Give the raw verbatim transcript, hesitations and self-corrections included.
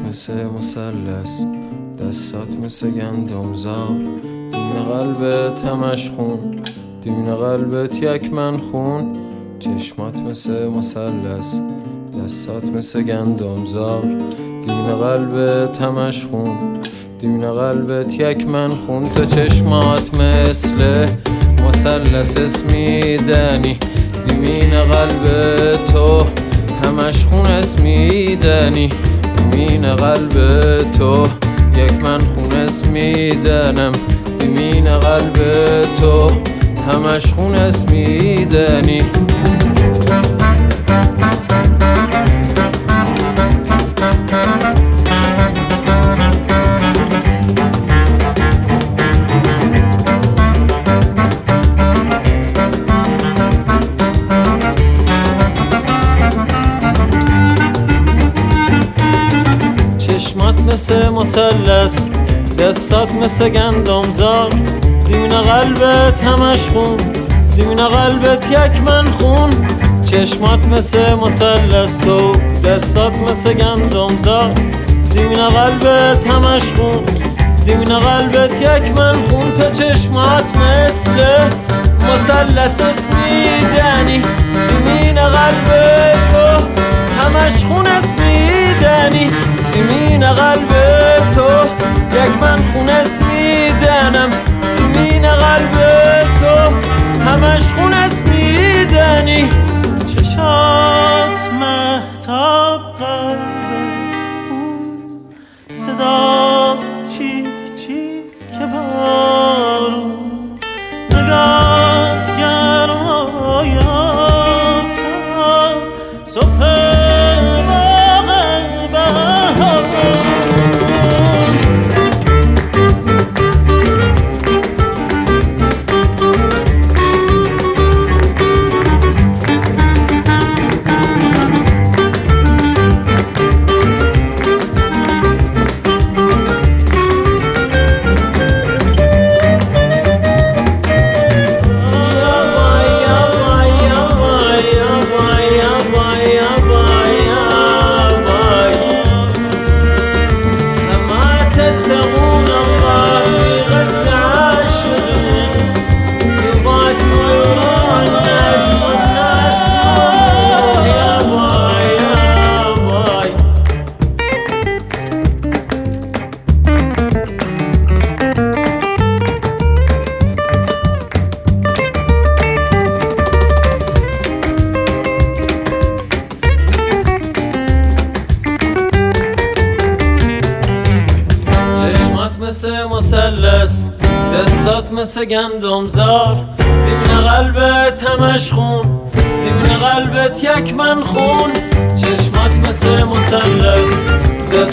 مثل مثلث، دستات مثل گندمزار، دیمن قلبت همش خون، دیمن قلبت یک من خون. چشمات مثل مثلث، دستات مثل گندمزار، دیمن قلبت همش خون، دیمن قلبت یک من خون. تو چشمات مثل مثلث اسمیدنی، دیمین قلب تو همش خون اسمیدنی، دیمین قلب تو یک من خون اسمیدنم، دیمین قلب تو همش خون اسمیدنی. چشمات مثل مثلث، دستات مثل گندمزار، دیمن قلبت همش خون، دیمن قلبت یک من خون. چشمات مثل مثلث، تو دستات مثل گندمزار، دیمن قلبت همش خون، دیمن قلبت یک من خون. تو چشمات مثل مثلث اسمیدنی، دیمن قلب تو همش خون اسمیدنی، دیمین قلب تو یک من خون اسمیدنم، دیمین قلب تو همش خون اسمیدنی. چشات مهتاب قلبت خون، صدا چیک چیک که بارون، نگات گرما یافتم صبح مثل مثلث، دستات مثل گندمزار، دیمن قلبت همش خون، دیمن قلبت یک من خون. چشمات مثل مثلث،